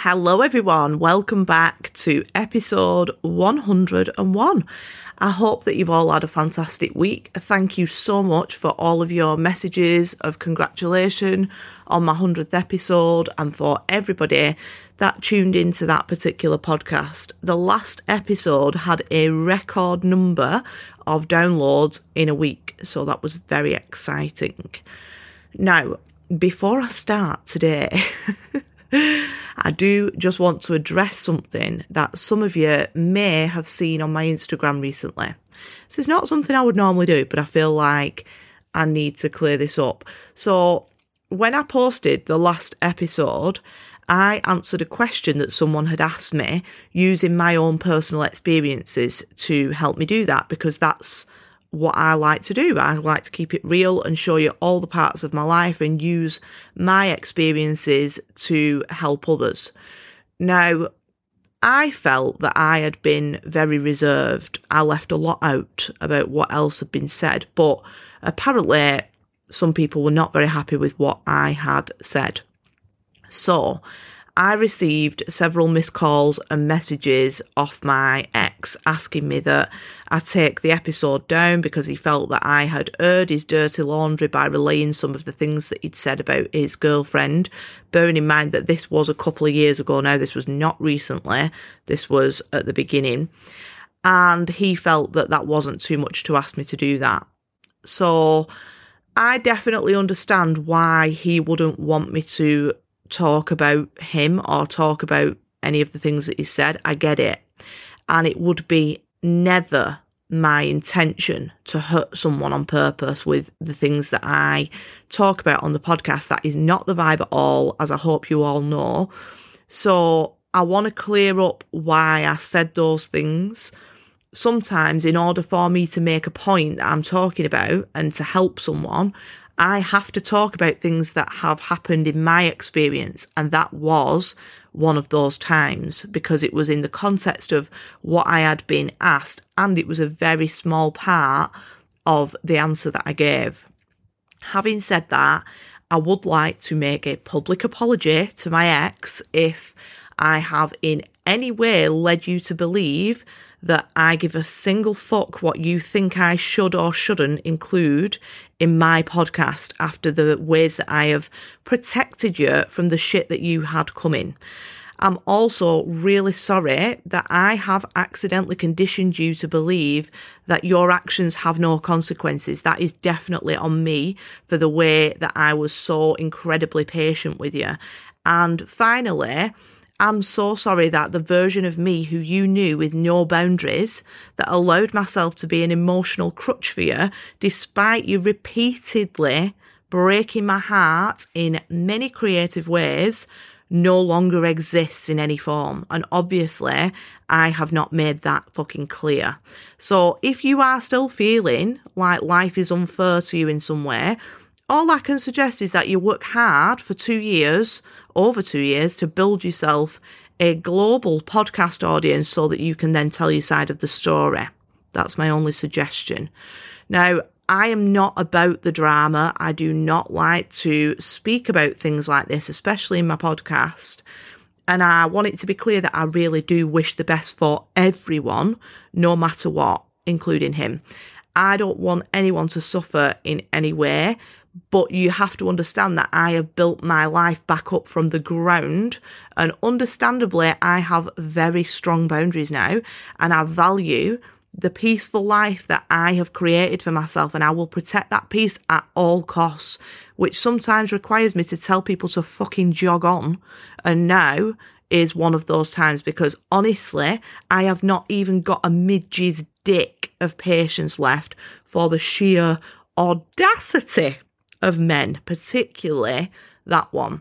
Hello everyone, welcome back to episode 101. I hope that you've all had a fantastic week. Thank you so much for all of your messages of congratulations on my 100th episode and for everybody that tuned into that particular podcast. The last episode had a record number of downloads in a week, so that was very exciting. Now, before I start today, I do just want to address something that some of you may have seen on my Instagram recently. This is not something I would normally do, but I feel like I need to clear this up. So when I posted the last episode, I answered a question that someone had asked me using my own personal experiences to help me do that, because that's what I like to do. I like to keep it real and show you all the parts of my life and use my experiences to help others. Now, I felt that I had been very reserved. I left a lot out about what else had been said, but apparently some people were not very happy with what I had said. So I received several missed calls and messages off my ex asking me that I take the episode down because he felt that I had aired his dirty laundry by relaying some of the things that he'd said about his girlfriend, bearing in mind that this was a couple of years ago now. This was not recently. This was at the beginning. And he felt that that wasn't too much to ask me to do that. So I definitely understand why he wouldn't want me to talk about him or talk about any of the things that he said. I get it. And it would be never my intention to hurt someone on purpose with the things that I talk about on the podcast. That is not the vibe at all, as I hope you all know. So I want to clear up why I said those things. Sometimes in order for me to make a point that I'm talking about and to help someone, I have to talk about things that have happened in my experience, and that was one of those times because it was in the context of what I had been asked, and it was a very small part of the answer that I gave. Having said that, I would like to make a public apology to my ex if I have in any way led you to believe that I give a single fuck what you think I should or shouldn't include in my podcast after the ways that I have protected you from the shit that you had coming. I'm also really sorry that I have accidentally conditioned you to believe that your actions have no consequences. That is definitely on me for the way that I was so incredibly patient with you. And finally, I'm so sorry that the version of me who you knew with no boundaries, that allowed myself to be an emotional crutch for you, despite you repeatedly breaking my heart in many creative ways, no longer exists in any form. And obviously, I have not made that fucking clear. So if you are still feeling like life is unfair to you in some way, all I can suggest is that you work hard for over 2 years, to build yourself a global podcast audience so that you can then tell your side of the story. That's my only suggestion. Now, I am not about the drama. I do not like to speak about things like this, especially in my podcast. And I want it to be clear that I really do wish the best for everyone, no matter what, including him. I don't want anyone to suffer in any way. But you have to understand that I have built my life back up from the ground, and understandably, I have very strong boundaries now, and I value the peaceful life that I have created for myself, and I will protect that peace at all costs, which sometimes requires me to tell people to fucking jog on. And now is one of those times, because honestly, I have not even got a midge's dick of patience left for the sheer audacity of men, particularly that one.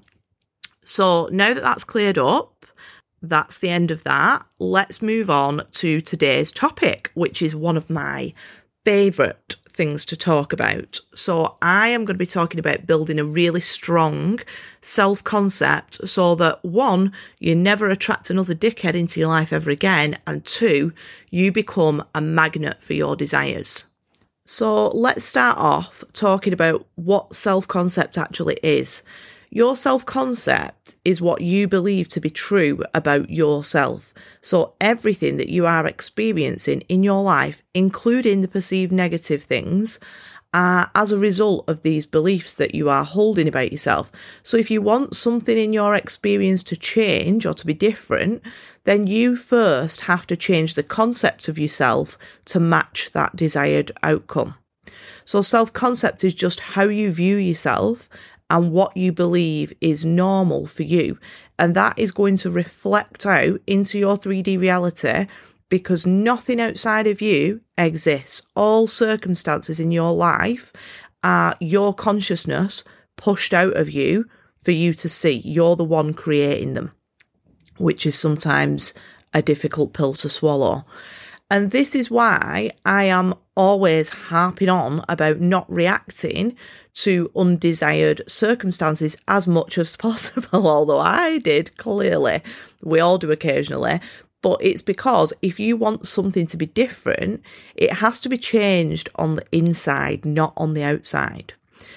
So now that that's cleared up, that's the end of that. Let's move on to today's topic, which is one of my favourite things to talk about. So I am going to be talking about building a really strong self-concept so that, one, you never attract another dickhead into your life ever again, and two, you become a magnet for your desires. So let's start off talking about what self-concept actually is. Your self-concept is what you believe to be true about yourself. So everything that you are experiencing in your life, including the perceived negative things, are as a result of these beliefs that you are holding about yourself. So if you want something in your experience to change or to be different, then you first have to change the concept of yourself to match that desired outcome. So self-concept is just how you view yourself and what you believe is normal for you. And that is going to reflect out into your 3D reality, because nothing outside of you exists. All circumstances in your life are your consciousness pushed out of you for you to see. You're the one creating them, which is sometimes a difficult pill to swallow. And this is why I am always harping on about not reacting to undesired circumstances as much as possible, although I did, clearly. We all do occasionally. But it's because if you want something to be different, it has to be changed on the inside, not on the outside.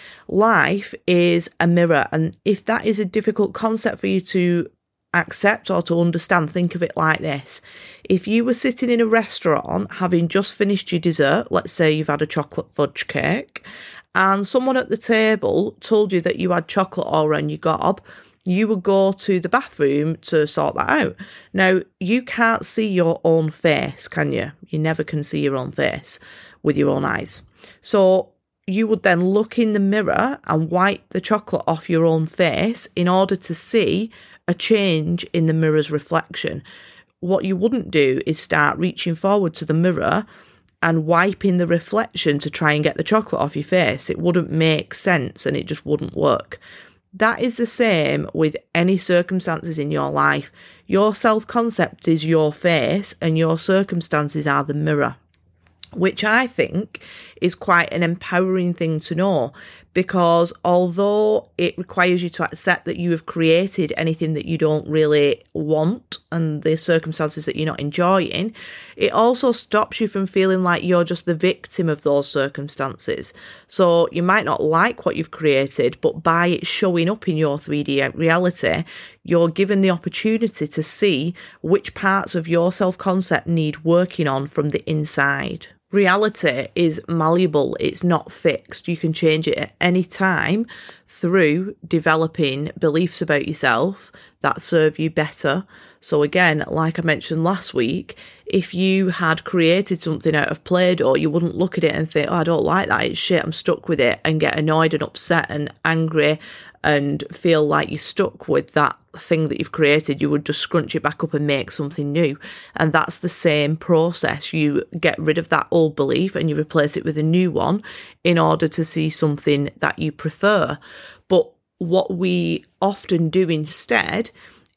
Life is a mirror, and if that is a difficult concept for you to accept or to understand, think of it like this. If you were sitting in a restaurant having just finished your dessert, let's say you've had a chocolate fudge cake, and someone at the table told you that you had chocolate all around your gob, you would go to the bathroom to sort that out. Now, you can't see your own face, can you? You never can see your own face with your own eyes. So you would then look in the mirror and wipe the chocolate off your own face in order to see a change in the mirror's reflection. What you wouldn't do is start reaching forward to the mirror and wiping the reflection to try and get the chocolate off your face. It wouldn't make sense and it just wouldn't work. That is the same with any circumstances in your life. Your self-concept is your face and your circumstances are the mirror, which I think is quite an empowering thing to know, because although it requires you to accept that you have created anything that you don't really want and the circumstances that you're not enjoying, it also stops you from feeling like you're just the victim of those circumstances. So you might not like what you've created, but by it showing up in your 3D reality, you're given the opportunity to see which parts of your self-concept need working on from the inside. Reality is malleable, it's not fixed. You can change it at any time through developing beliefs about yourself that serve you better. So again, like I mentioned last week, if you had created something out of Play-Doh, you wouldn't look at it and think, oh, I don't like that, it's shit, I'm stuck with it, and get annoyed and upset and angry and feel like you're stuck with that thing that you've created. You would just scrunch it back up and make something new. And that's the same process. You get rid of that old belief and you replace it with a new one in order to see something that you prefer. But what we often do instead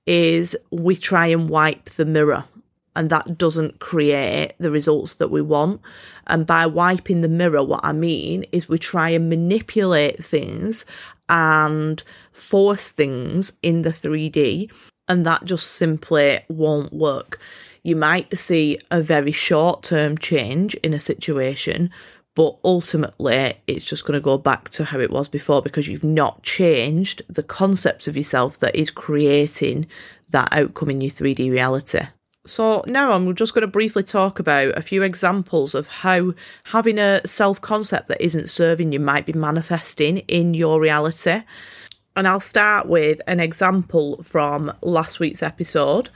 is we try and wipe the mirror, and that doesn't create the results that we want. And by wiping the mirror, what I mean is we try and manipulate things and force things in the 3D, and that just simply won't work. You might see a very short-term change in a situation, but ultimately it's just going to go back to how it was before, because you've not changed the concepts of yourself that is creating that outcome in your 3D reality. So now I'm just going to briefly talk about a few examples of how having a self-concept that isn't serving you might be manifesting in your reality. And I'll start with an example from last week's episode.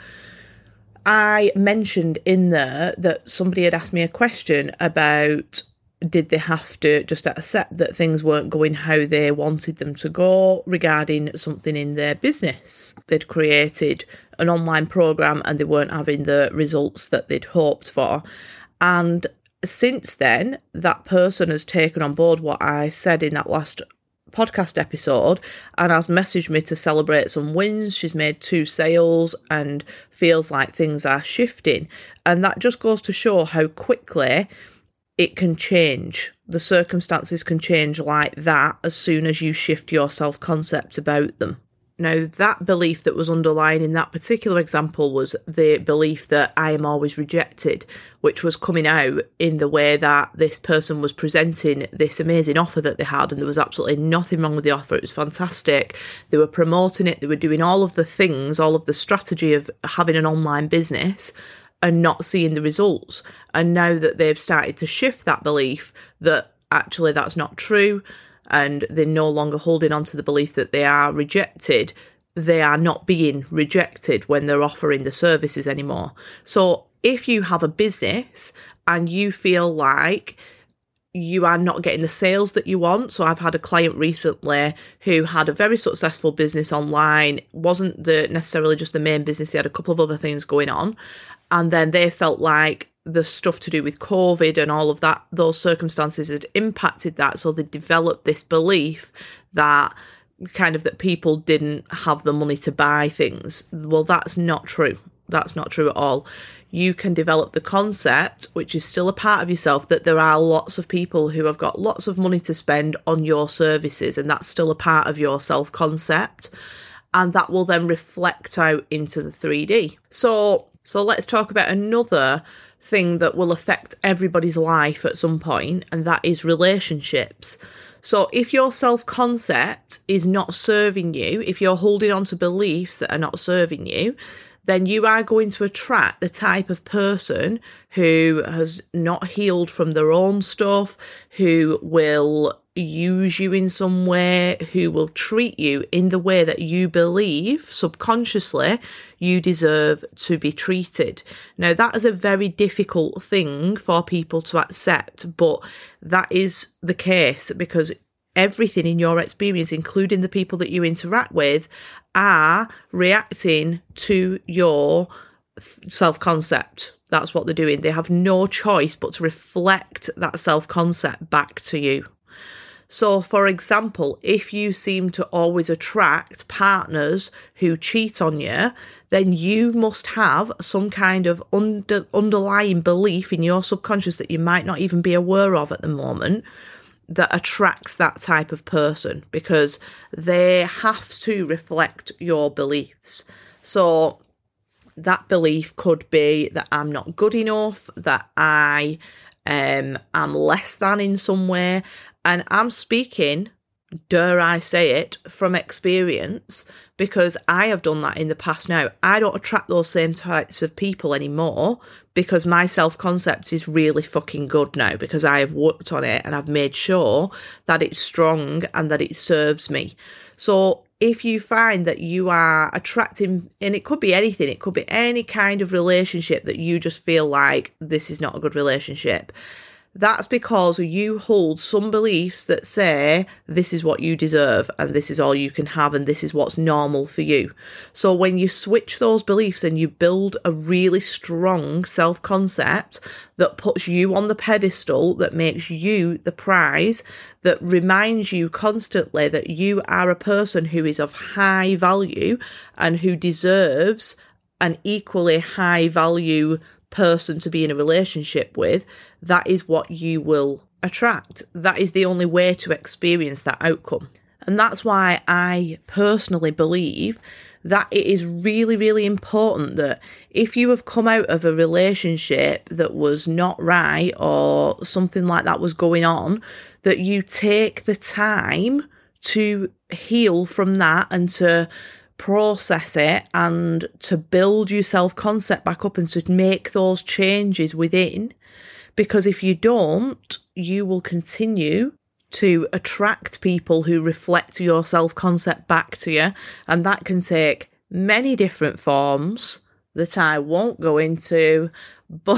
I mentioned in there that somebody had asked me a question about, did they have to just accept that things weren't going how they wanted them to go regarding something in their business? They'd created an online program and they weren't having the results that they'd hoped for. And since then, that person has taken on board what I said in that last podcast episode and has messaged me to celebrate some wins. She's made 2 sales and feels like things are shifting. And that just goes to show how quickly it can change. The circumstances can change like that as soon as you shift your self-concept about them. Now, that belief that was underlying in that particular example was the belief that I am always rejected, which was coming out in the way that this person was presenting this amazing offer that they had, and there was absolutely nothing wrong with the offer. It was fantastic. They were promoting it. They were doing all of the things, all of the strategy of having an online business, and not seeing the results. And now that they've started to shift that belief that actually that's not true, and they're no longer holding on to the belief that they are rejected, they are not being rejected when they're offering the services anymore. So if you have a business and you feel like you are not getting the sales that you want. So I've had a client recently who had a very successful business online, wasn't necessarily just the main business, he had a couple of other things going on. And then they felt like the stuff to do with COVID and all of that, those circumstances had impacted that. So they developed this belief that that people didn't have the money to buy things. Well, that's not true. That's not true at all. You can develop the concept, which is still a part of yourself, that there are lots of people who have got lots of money to spend on your services, and that's still a part of your self-concept. And that will then reflect out into the 3D. So let's talk about another thing that will affect everybody's life at some point, and that is relationships. So if your self-concept is not serving you, if you're holding on to beliefs that are not serving you, then you are going to attract the type of person who has not healed from their own stuff, who will use you in some way, who will treat you in the way that you believe subconsciously you deserve to be treated. Now, that is a very difficult thing for people to accept, but that is the case because everything in your experience, including the people that you interact with, are reacting to your self-concept. That's what they're doing. They have no choice but to reflect that self-concept back to you. So, for example, if you seem to always attract partners who cheat on you, then you must have some kind of underlying belief in your subconscious that you might not even be aware of at the moment that attracts that type of person, because they have to reflect your beliefs. So that belief could be that I'm not good enough, that I am less than in some way. And I'm speaking, dare I say it, from experience, because I have done that in the past now. I don't attract those same types of people anymore because my self-concept is really fucking good now, because I have worked on it and I've made sure that it's strong and that it serves me. So if you find that you are attracting, and it could be anything, it could be any kind of relationship that you just feel like this is not a good relationship, that's because you hold some beliefs that say this is what you deserve and this is all you can have and this is what's normal for you. So when you switch those beliefs and you build a really strong self-concept that puts you on the pedestal, that makes you the prize, that reminds you constantly that you are a person who is of high value and who deserves an equally high value person to be in a relationship with, that is what you will attract. That is the only way to experience that outcome. And that's why I personally believe that it is really, really important that if you have come out of a relationship that was not right or something like that was going on, that you take the time to heal from that and to process it and to build your self-concept back up and to make those changes within. Because if you don't, you will continue to attract people who reflect your self-concept back to you, and that can take many different forms that I won't go into, but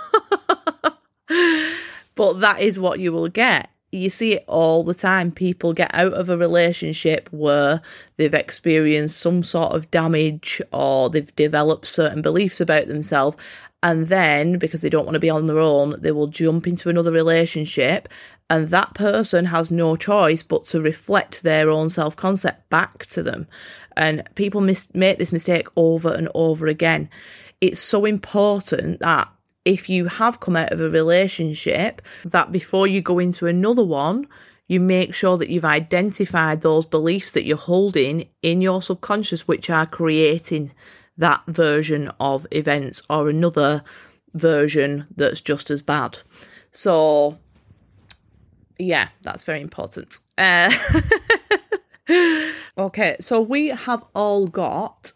that is what you will get. You see it all the time. People get out of a relationship where they've experienced some sort of damage or they've developed certain beliefs about themselves, and then because they don't want to be on their own, they will jump into another relationship, and that person has no choice but to reflect their own self-concept back to them. And people make this mistake over and over again. It's so important that if you have come out of a relationship, that before you go into another one, You make sure that you've identified those beliefs that you're holding in your subconscious, which are creating that version of events or another version that's just as bad. So, yeah, that's very important. Okay, so we have all got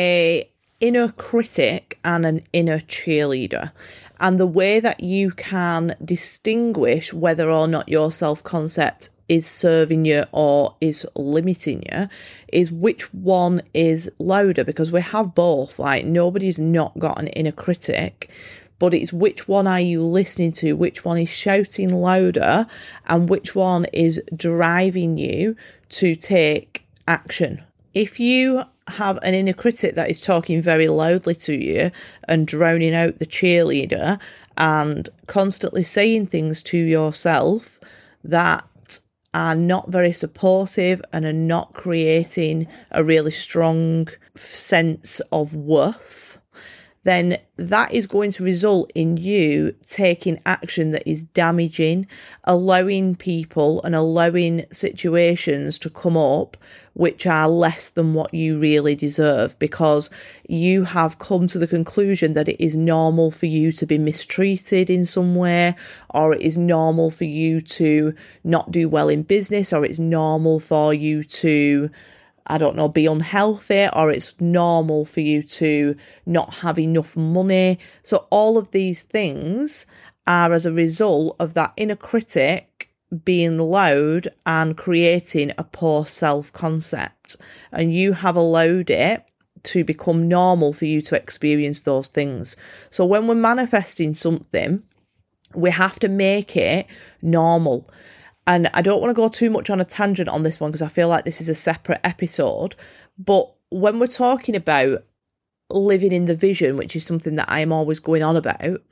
a inner critic and an inner cheerleader. And the way that you can distinguish whether or not your self-concept is serving you or is limiting you is which one is louder, because we have both. Like, nobody's not got an inner critic, but it's which one are you listening to, which one is shouting louder, and which one is driving you to take action. If you have an inner critic that is talking very loudly to you and drowning out the cheerleader and constantly saying things to yourself that are not very supportive and are not creating a really strong sense of worth, then that is going to result in you taking action that is damaging, allowing people and allowing situations to come up which are less than what you really deserve, because you have come to the conclusion that it is normal for you to be mistreated in some way, or it is normal for you to not do well in business, or it's normal for you to, I don't know, be unhealthy, or it's normal for you to not have enough money. So all of these things are as a result of that inner critic being loud and creating a poor self-concept. And you have allowed it to become normal for you to experience those things. So when we're manifesting something, we have to make it normal. And I don't want to go too much on a tangent on this one because I feel like this is a separate episode. But when we're talking about living in the vision, which is something that I'm always going on about,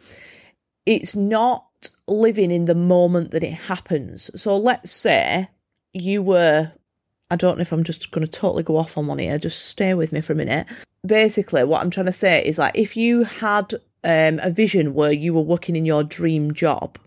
it's not living in the moment that it happens. So let's say you were, I don't know if I'm just going to totally go off on one here, just stay with me for a minute. Basically, what I'm trying to say is, like, if you had a vision where you were working in your dream job,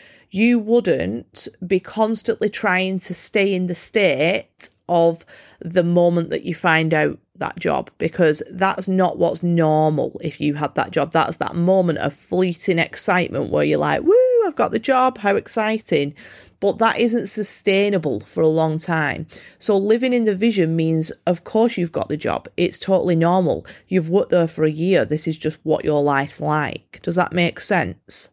you wouldn't be constantly trying to stay in the state of the moment that you find out that job, because that's not what's normal. If you had that job, that's that moment of fleeting excitement where you're like, woo, I've got the job, how exciting. But that isn't sustainable for a long time. So living in the vision means, of course, you've got the job. It's totally normal. You've worked there for a year. This is just what your life's like. Does that make sense?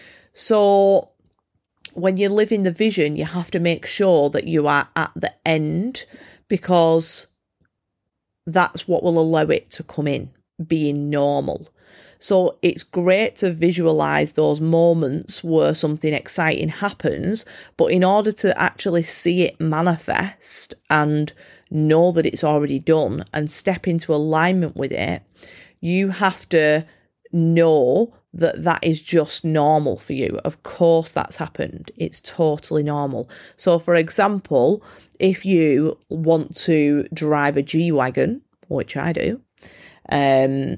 So when you live in the vision, you have to make sure that you are at the end, because that's what will allow it to come in, being normal. So it's great to visualize those moments where something exciting happens, but in order to actually see it manifest and know that it's already done and step into alignment with it, you have to know that that is just normal for you. Of course that's happened. It's totally normal. So for example, if you want to drive a G-Wagon, which I do, then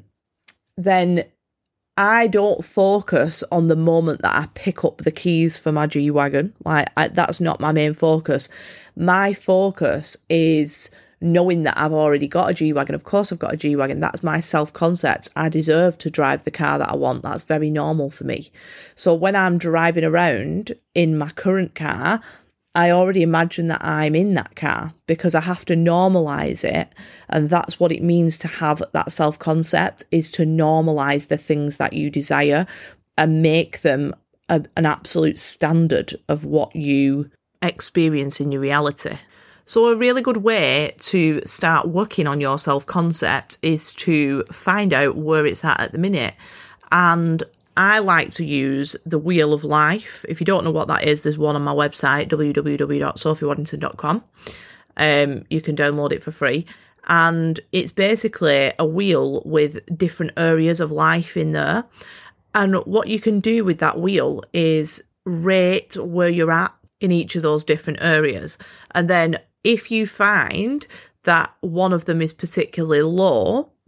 I don't focus on the moment that I pick up the keys for my G-Wagon. That's not my main focus. My focus is knowing that I've already got a G-Wagon. Of course I've got a G-Wagon. That's my self-concept. I deserve to drive the car that I want. That's very normal for me. So when I'm driving around in my current car, I already imagine that I'm in that car, because I have to normalise it. And that's what it means to have that self-concept, is to normalise the things that you desire and make them an absolute standard of what you experience in your reality. So a really good way to start working on your self-concept is to find out where it's at the minute. And I like to use the Wheel of Life. If you don't know what that is, there's one on my website, www.sophiewaddington.com. You can download it for free. And it's basically a wheel with different areas of life in there. And what you can do with that wheel is rate where you're at in each of those different areas. And then if you find that one of them is particularly low,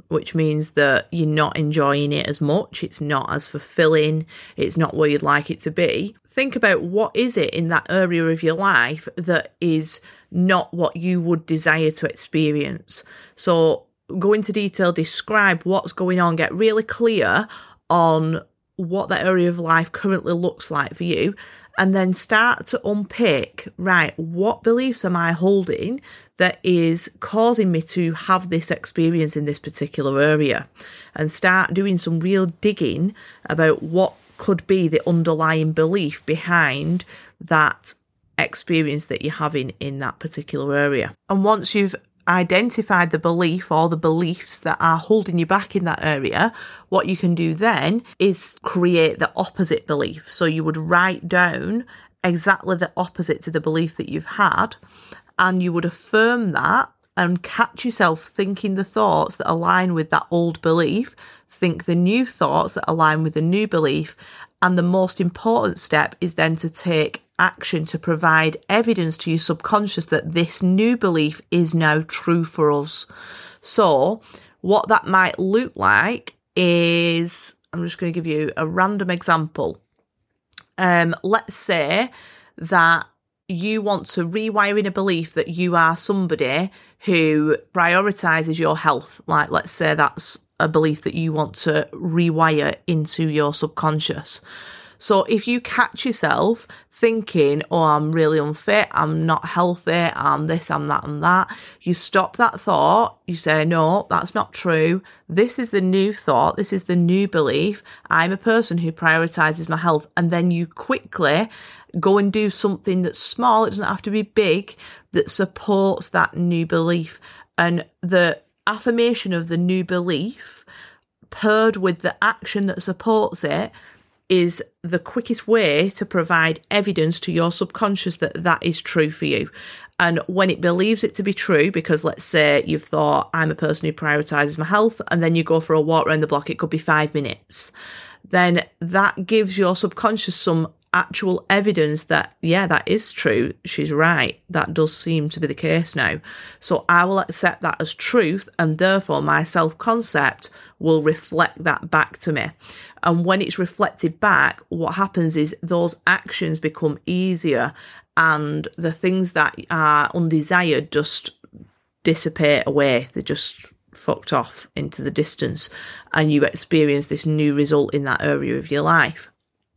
which means that you're not enjoying it as much. It's not as fulfilling. It's not where you'd like it to be. Think about what is it in that area of your life that is not what you would desire to experience. So go into detail, describe what's going on, get really clear on what that area of life currently looks like for you, and then start to unpick, right, what beliefs am I holding that is causing me to have this experience in this particular area, and start doing some real digging about what could be the underlying belief behind that experience that you're having in that particular area. And once you've identified the belief or the beliefs that are holding you back in that area, what you can do then is create the opposite belief. So you would write down exactly the opposite to the belief that you've had, and you would affirm that and catch yourself thinking the thoughts that align with that old belief, think the new thoughts that align with the new belief. And the most important step is then to take action to provide evidence to your subconscious that this new belief is now true for us. So what that might look like is, I'm just going to give you a random example. Let's say that you want to rewire in a belief that you are somebody who prioritizes your health. Like, let's say that's a belief that you want to rewire into your subconscious. So if you catch yourself thinking, oh, I'm really unfit, I'm not healthy, I'm this, I'm that, and that, you stop that thought, you say, no, that's not true. This is the new thought, this is the new belief. I'm a person who prioritizes my health. And then you quickly go and do something that's small, it doesn't have to be big, that supports that new belief. And the affirmation of the new belief paired with the action that supports it is the quickest way to provide evidence to your subconscious that that is true for you. And when it believes it to be true, because let's say you've thought, I'm a person who prioritizes my health, and then you go for a walk around the block, it could be 5 minutes, then that gives your subconscious some actual evidence that, yeah, that is true. She's right. That does seem to be the case now. So I will accept that as truth, and therefore my self-concept will reflect that back to me. And when it's reflected back, what happens is those actions become easier, and the things that are undesired just dissipate away. They're just fucked off into the distance, and you experience this new result in that area of your life.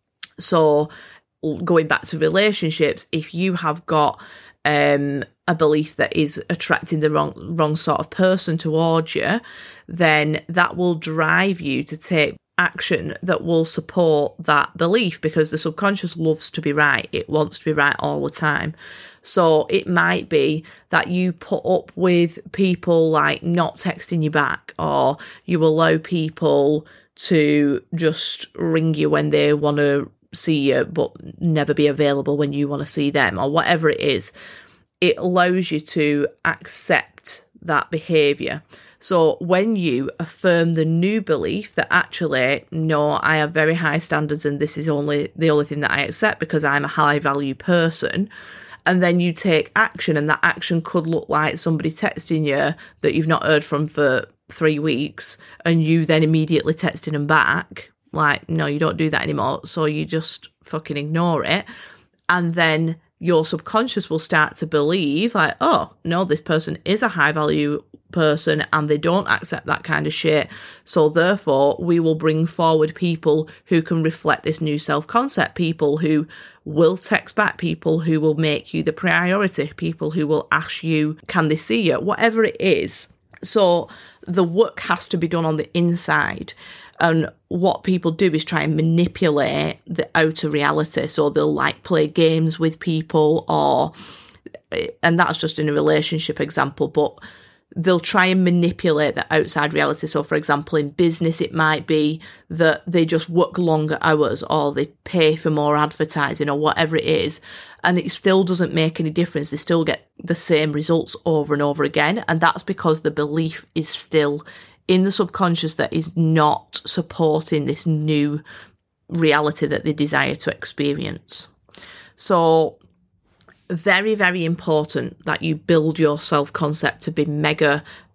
So going back to relationships, if you have got a belief that is attracting the wrong sort of person towards you, then that will drive you to take action that will support that belief, because the subconscious loves to be right. It wants to be right all the time. So it might be that you put up with people like not texting you back, or you allow people to just ring you when they want to see you but never be available when you want to see them, or whatever it is. It allows you to accept that behaviour. So when you affirm the new belief that actually, no, I have very high standards and this is the only thing that I accept because I'm a high value person, and then you take action, and that action could look like somebody texting you that you've not heard from for 3 weeks, and you then immediately texting them back, like, no, you don't do that anymore. So you just fucking ignore it. And then your subconscious will start to believe like, oh, no, this person is a high value person and they don't accept that kind of shit. So therefore, we will bring forward people who can reflect this new self-concept, people who will text back, people who will make you the priority, people who will ask you, can they see you? Whatever it is. So the work has to be done on the inside. And what people do is try and manipulate the outer reality. So they'll like play games with people, and that's just in a relationship example, but they'll try and manipulate the outside reality. So for example, in business, it might be that they just work longer hours, or they pay for more advertising, or whatever it is. And it still doesn't make any difference. They still get the same results over and over again. And that's because the belief is still in the subconscious that is not supporting this new reality that they desire to experience. So very, very important that you build your self-concept to be mega,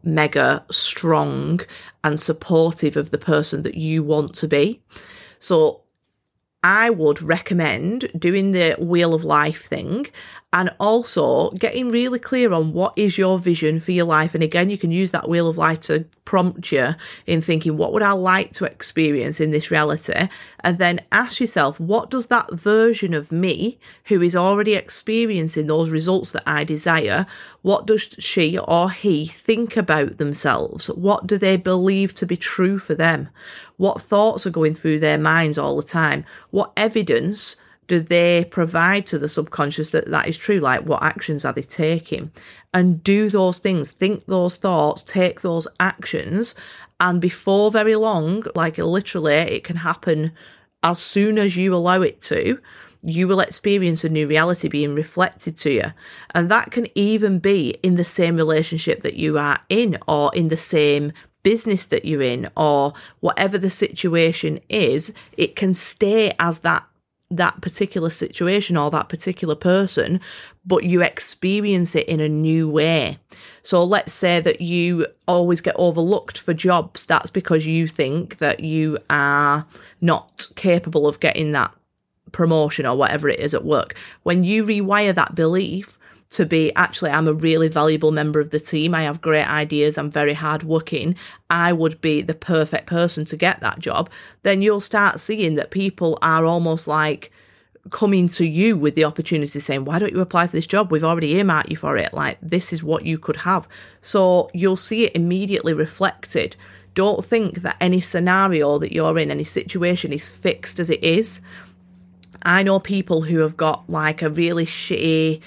mega strong and supportive of the person that you want to be. So I would recommend doing the Wheel of Life thing and also getting really clear on what is your vision for your life. And again, you can use that Wheel of Life to prompt you in thinking, what would I like to experience in this reality? And then ask yourself, what does that version of me who is already experiencing those results that I desire, what does she or he think about themselves? What do they believe to be true for them? What thoughts are going through their minds all the time? What evidence do they provide to the subconscious that that is true? Like, what actions are they taking? And do those things, think those thoughts, take those actions. And before very long, like literally, it can happen as soon as you allow it to, you will experience a new reality being reflected to you. And that can even be in the same relationship that you are in, or in the same business that you're in, or whatever the situation is. It can stay as that particular situation or that particular person, but you experience it in a new way. So let's say that you always get overlooked for jobs. That's because you think that you are not capable of getting that promotion or whatever it is at work. When you rewire that belief to be, actually, I'm a really valuable member of the team, I have great ideas, I'm very hardworking, I would be the perfect person to get that job, then you'll start seeing that people are almost like coming to you with the opportunity, saying, why don't you apply for this job? We've already earmarked you for it. Like, this is what you could have. So you'll see it immediately reflected. Don't think that any scenario that you're in, any situation is fixed as it is. I know people who have got like a really shitty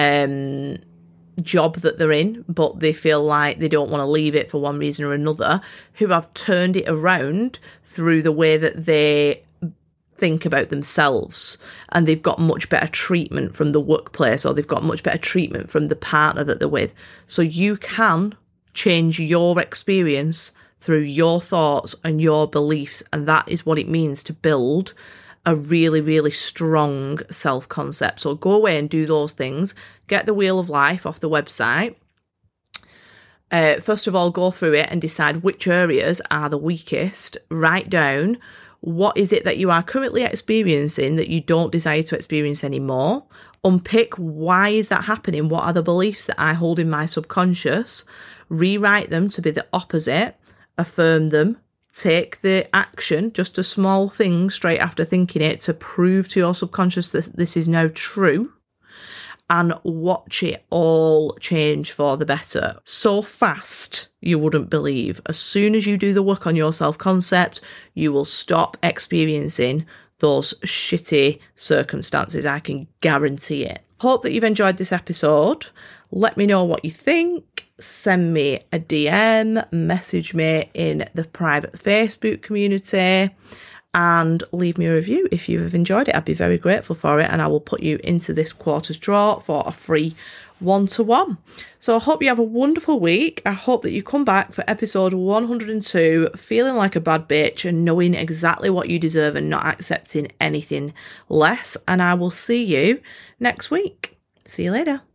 job that they're in, but they feel like they don't want to leave it for one reason or another, who have turned it around through the way that they think about themselves, and they've got much better treatment from the workplace, or they've got much better treatment from the partner that they're with. So you can change your experience through your thoughts and your beliefs, and that is what it means to build a really, really strong self-concept. So go away and do those things. Get the Wheel of Life off the website. First of all, go through it and decide which areas are the weakest. Write down what is it that you are currently experiencing that you don't desire to experience anymore. Unpick why is that happening? What are the beliefs that I hold in my subconscious? Rewrite them to be the opposite. Affirm them. Take the action, just a small thing straight after thinking it, to prove to your subconscious that this is now true, and watch it all change for the better so fast you wouldn't believe. As soon as you do the work on your self-concept, you will stop experiencing those shitty circumstances. I can guarantee it. Hope that you've enjoyed this episode. Let me know what you think. Send me a DM, message me in the private Facebook community, and leave me a review if you've enjoyed it. I'd be very grateful for it, and I will put you into this quarter's draw for a free 1-to-1. So I hope you have a wonderful week. I hope that you come back for episode 102 feeling like a bad bitch and knowing exactly what you deserve and not accepting anything less. And I will see you next week. See you later.